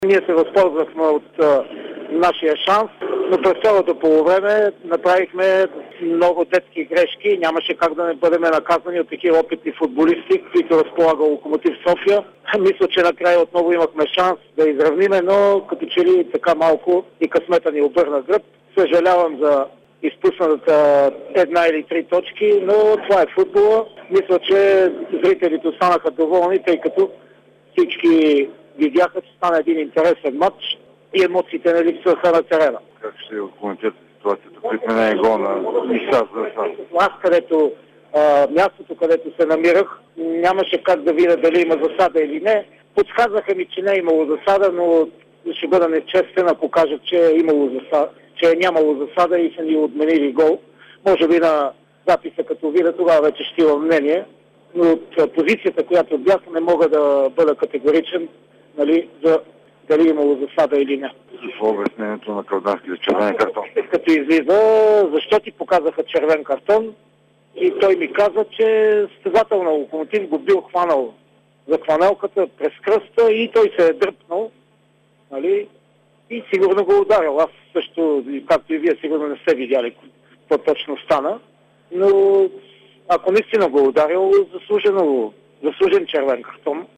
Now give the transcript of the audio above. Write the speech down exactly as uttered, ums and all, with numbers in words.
Ние се възползвахме от а, нашия шанс, но през цялото полувреме направихме много детски грешки. Нямаше как да не бъдем наказани от такива опитни футболисти, които разполага Локомотив София. Мисля, че накрая отново имахме шанс да изравниме, но като че ли така малко и късмета ни обърна гръб. Съжалявам за изпуснатата една или три точки, но това е футбола. Мисля, че зрителите останаха доволни, тъй като всички видяха, че стана един интересен матч и емоциите не липсваха на терена. Как ще коментирате ситуацията? Притменен гол на Исас за Исас. Аз, където а, мястото, където се намирах, нямаше как да видя дали има засада или не. Подсказаха ми, че не е имало засада, но ще бъда нечестен, ако кажа, че е имало засада, че е нямало засада и са ни отменили гол. Може би на записа, като видя, тогава вече ще имам мнение. Но от позицията, която бях, не мога да бъда категоричен, нали, за дали имало засада или не. Какво е обяснението на Калдански за червен картон? Като излиза, защо ти показаха червен картон и той ми каза, че състезател на Локомотив го бил хванал за хванелката през кръста и той се е дръпнал, нали, и сигурно го ударил. Аз също, както и вие, сигурно не сте видяли какво точно стана, но ако наистина го ударил, заслужено, заслужен червен картон.